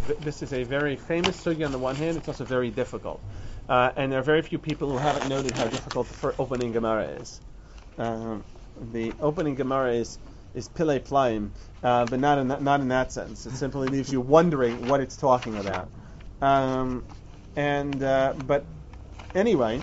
a very famous sugya on the one hand. It's also very difficult, and there are very few people who haven't noted how difficult the opening Gemara is. The opening Gemara is Pilei Plaim, but not in that sense. It simply leaves you wondering what it's talking about. But anyway,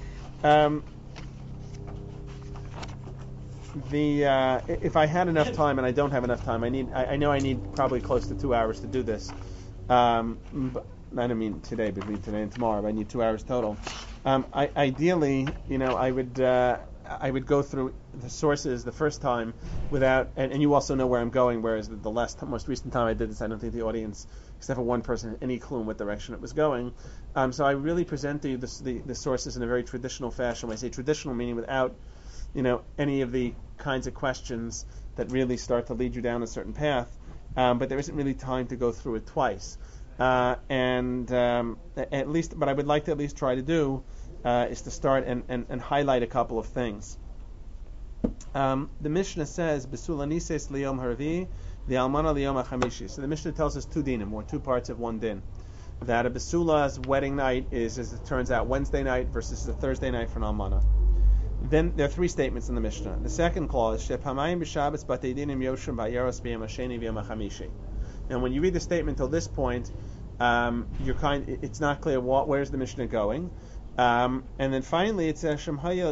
if I had enough time, and I don't have enough time, I know I need probably close to 2 hours to do this. But I don't mean today, between today and tomorrow. But I need 2 hours total. Ideally, I would go through the sources the first time without, and you also know where I'm going. Whereas the most recent time I did this, I don't think the audience, except for one person, had any clue in what direction it was going. So I really present to you the sources in a very traditional fashion. When I say traditional, meaning without, any of the kinds of questions that really start to lead you down a certain path. But there isn't really time to go through it twice. But I would like to at least try to do is to start and highlight a couple of things. The Mishnah says, "Besula nises liyom harvi, the almana liyom hachamishi." So the Mishnah tells us two dinim, or two parts of one din. That a besula's wedding night is, as it turns out, Wednesday night versus the Thursday night for an almana. Then there are three statements in the Mishnah. The second clause, "Shepamayim b'Shabbos batei dinim yoshim ba'yaros b'yom hasheni v'yom hachamishi." And when you read the statement till this point, it's not clear where's the Mishnah going. And then finally it says,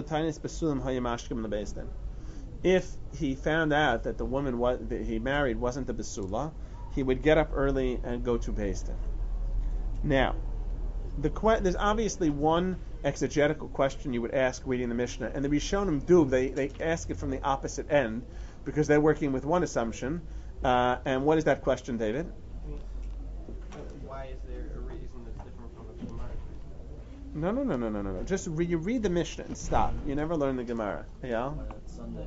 if he found out that the woman that he married wasn't a Besula, he would get up early and go to Beis Din. Now, there's obviously one exegetical question you would ask reading the Mishnah, and the Rishonim do. They ask it from the opposite end because they're working with one assumption. And what is that question, David? Why is there a reason that's different from the Gemara? No. Just you read the Mishnah and stop. You never learn the Gemara. Yeah. Sunday.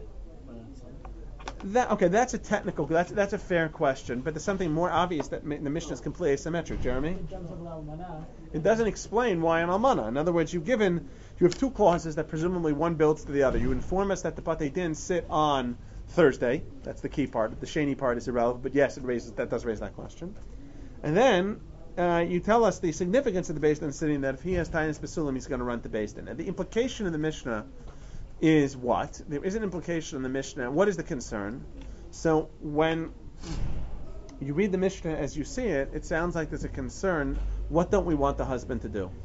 That's a technical. That's a fair question, but there's something more obvious that the Mishnah is completely asymmetric. Jeremy, it doesn't explain why an almana. In other words, you have two clauses that presumably one builds to the other. You inform us that the Batei Din sit on Thursday. That's the key part. The sheni part is irrelevant, but yes, that does raise that question. And then you tell us the significance of the Beis Din sitting, that if he has Tainis Basulim, he's going to run to Beis Din. And the implication of the Mishnah is what? There is an implication in the Mishnah. What is the concern? So when you read the Mishnah as you see it, it sounds like there's a concern. What don't we want the husband to do?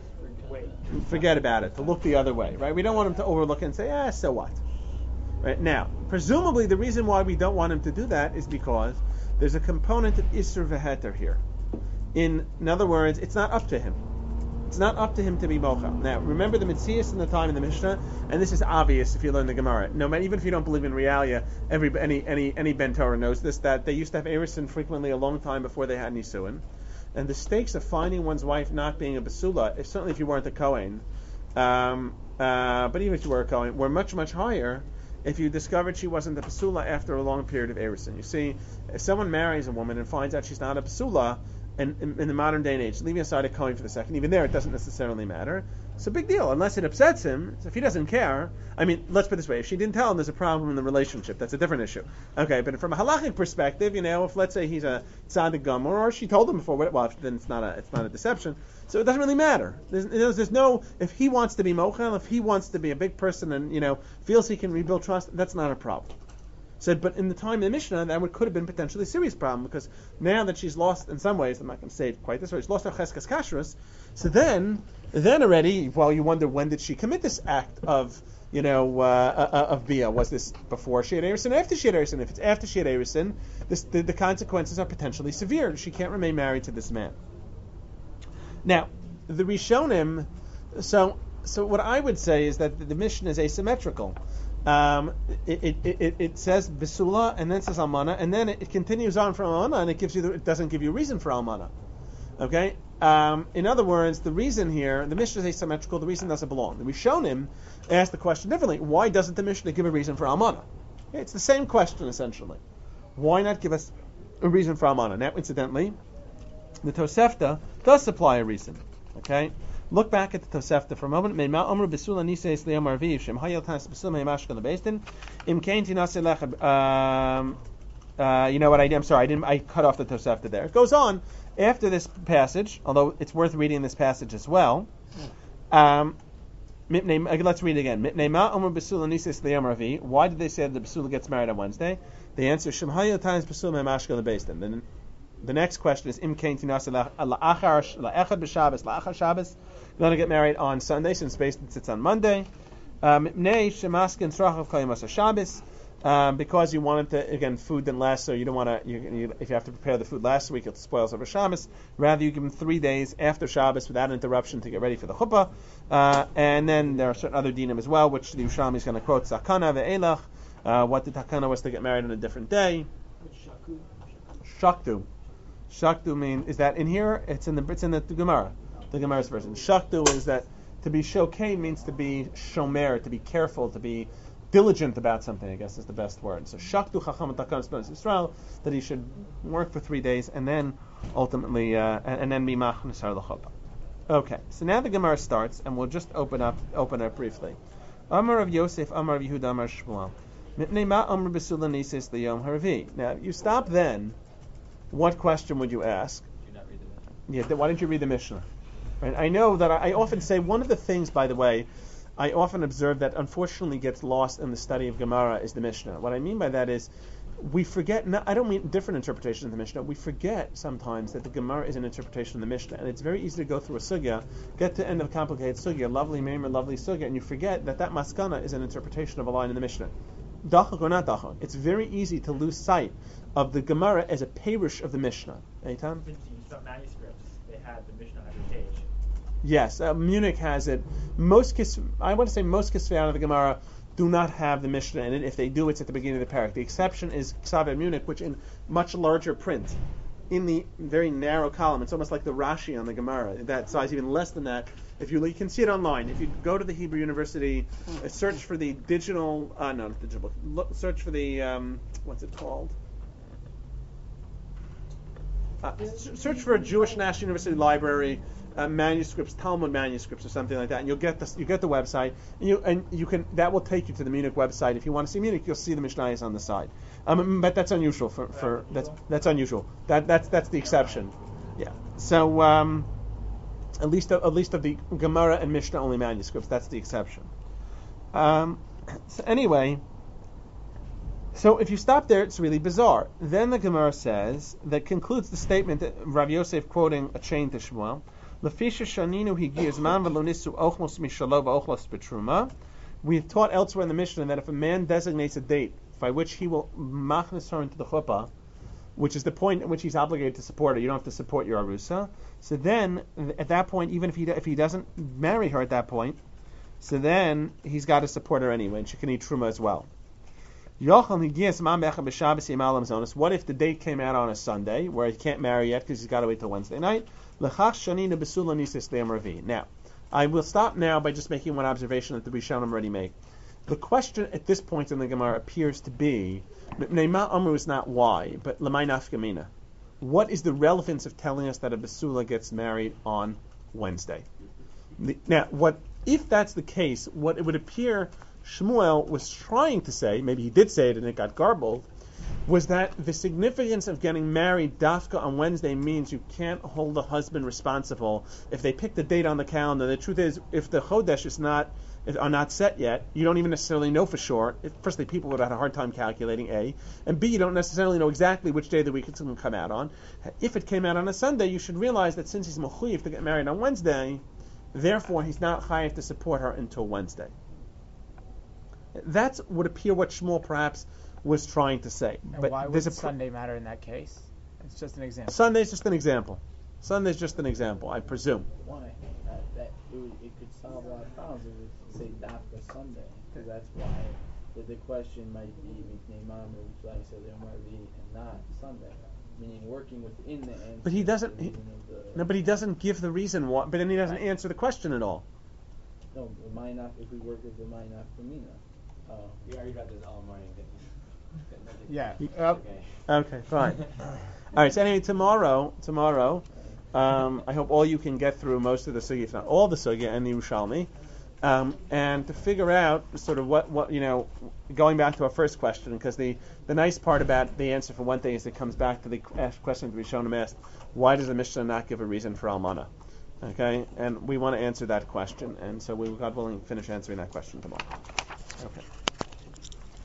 Forget about it. To look the other way, right? We don't want him to overlook it and say, so what? Right? Now, presumably the reason why we don't want him to do that is because there's a component of Isser v'Heter here. In other words, it's not up to him. It's not up to him to be mocha. Now, remember the Metzias in the time in the Mishnah, and this is obvious if you learn the Gemara. No matter, even if you don't believe in Realia, any Ben Torah knows this, that they used to have Erusin frequently a long time before they had Nisuin. And the stakes of finding one's wife not being a Basula, certainly if you weren't a Kohen, but even if you were a Kohen, were much, much higher if you discovered she wasn't a Basula after a long period of Erusin. You see, if someone marries a woman and finds out she's not a Basula, and in the modern day and age, leaving aside a Kohen for the second, even there it doesn't necessarily matter. It's a big deal, unless it upsets him. So if he doesn't care, let's put it this way, if she didn't tell him there's a problem in the relationship, that's a different issue. Okay, but from a halachic perspective, if let's say he's a tzaddik gomer, or she told him before, well, then it's not a deception. So it doesn't really matter. There's no, if he wants to be mochel, if he wants to be a big person and, feels he can rebuild trust, that's not a problem. Said, but in the time of the Mishnah, that could have been potentially a serious problem, because now that she's lost, in some ways, I'm not going to say it quite this way, she's lost her cheskas kashrus, so then already, well, you wonder, when did she commit this act of Bia? Was this before she had Erusin or after she had Erusin? If it's after she had Erusin, the consequences are potentially severe. She can't remain married to this man. Now, the Rishonim, so what I would say is that the Mishnah is asymmetrical. It says Besula and then says Almana, and then it continues on from Almana, and it doesn't give you a reason for Almana. Okay? In other words, the reason here, the Mishnah is asymmetrical, the reason doesn't belong. The Rishonim ask the question differently. Why doesn't the Mishnah give a reason for Almana? Okay, it's the same question, essentially. Why not give us a reason for Almana? Now, incidentally, the Tosefta does supply a reason. Okay? Look back at the Tosefta for a moment. You know what I did? I'm sorry, I cut off the Tosefta there. It goes on after this passage, although it's worth reading this passage as well. Let's read it again. Why did they say that the Basula gets married on Wednesday? The answer is Shemhaya times Basula Mashka Lebeistin. Then the next question is Im Kain Tinasa La'echad B'Shabbos La'achar Shabbos. Going to get married on Sunday since Beistin sits on Monday. Mipnei Shemaskin Srachav Kayimasa Shabbos. Because you wanted to, again, food didn't last, so you don't want to, if you have to prepare the food last week, it spoils over Shabbos. Rather, you give them 3 days after Shabbos without interruption to get ready for the chuppah. And then there are certain other dinim as well, which the Yerushalmi is going to quote, Sakana ve'elach, what the takana was to get married on a different day. Shaktu. Shaktu means, is that in here? It's in the Gemara, the Gemara's version. Shaktu is that to be shokei means to be shomer, to be careful, to be diligent about something, I guess is the best word. So shaktu chacham takanas b'nai Yisrael, that he should work for 3 days and then ultimately and then be machnesar l'chuppah. Okay, so now the Gemara starts, and we'll just open up briefly. Amar of Yosef, Amar of Yehuda, Amar Shmuel. Mipnei ma amar b'sula nisis liyom harvi. Now, if you stop then, what question would you ask? Did you not read the Mishnah? Yeah, why didn't you read the Mishnah? Right? I know that I often say one of the things, by the way, I often observe that unfortunately gets lost in the study of Gemara is the Mishnah. What I mean by that is we forget, I don't mean different interpretations of the Mishnah, we forget sometimes that the Gemara is an interpretation of the Mishnah. And it's very easy to go through a sugya, get to the end of a complicated sugya, lovely maimer, lovely sugya, and you forget that maskana is an interpretation of a line in the Mishnah. Dachak or not dachak, it's very easy to lose sight of the Gemara as a perush of the Mishnah. Eitan? Some manuscripts, they had the Mishnah on every page. Yes, Munich has it. Most kisvei out of the Gemara do not have the Mishnah in it. If they do, it's at the beginning of the parak. The exception is Ksav at Munich, which in much larger print, in the very narrow column, it's almost like the Rashi on the Gemara. That size, even less than that. If you can see it online. If you go to the Hebrew University, search for the digital, not digital book. Search for the what's it called? Search for a Jewish National University library. Manuscripts, Talmud manuscripts, or something like that, and you get the website, and you can that will take you to the Munich website. If you want to see Munich, you'll see the Mishnayos on the side. But that's unusual that's unusual. That's the exception. Yeah. So at least of the Gemara and Mishnah only manuscripts, that's the exception. So anyway. So if you stop there, it's really bizarre. Then the Gemara says, that concludes the statement that Rav Yosef quoting a chain to Shmuel. We have taught elsewhere in the Mishnah that if a man designates a date by which he will machnas her into the chuppah, which is the point at which he's obligated to support her, you don't have to support your arusa. So then, at that point, even if he doesn't marry her at that point, so then he's got to support her anyway, and she can eat truma as well. What if the date came out on a Sunday, where he can't marry yet because he's got to wait till Wednesday night? Now, I will stop now by just making one observation that the Rishonim already make. The question at this point in the Gemara appears to be, is not why, but Lamai Nafkamina. What is the relevance of telling us that a Basula gets married on Wednesday? Now, if that's the case, what it would appear Shmuel was trying to say, maybe he did say it and it got garbled, was that the significance of getting married dafka on Wednesday means you can't hold the husband responsible if they pick the date on the calendar. The truth is, if the chodesh are not set yet, you don't even necessarily know for sure. Firstly, people would have had a hard time calculating A, and B, you don't necessarily know exactly which day of the week it's going to come out on. If it came out on a Sunday, you should realize that since he's mechuyev to get married on Wednesday, therefore he's not chayev to support her until Wednesday. That would appear what Shmuel perhaps was trying to say. And but why would Sunday matter in that case? It's just an example. Sunday's just an example. Sunday's just an example, I presume. Why? It could solve a lot of problems if it's, say, Dafka Sunday, because that's why the question might be and not Sunday, meaning working within the answer. But he doesn't. But he doesn't give the reason why. But then he doesn't answer the question at all. No, if we work with the Ma'inaf Kamina. We argued about this all morning. Yeah. Okay, fine. All right. So anyway, tomorrow, I hope all you can get through most of the sugya, if not all the sugya and the Yerushalmi, and to figure out sort of what going back to our first question, because the nice part about the answer for one thing is it comes back to the question that Rishonim asked: why does the Mishnah not give a reason for almana? Okay, and we want to answer that question, and so we, God willing, finish answering that question tomorrow. Okay.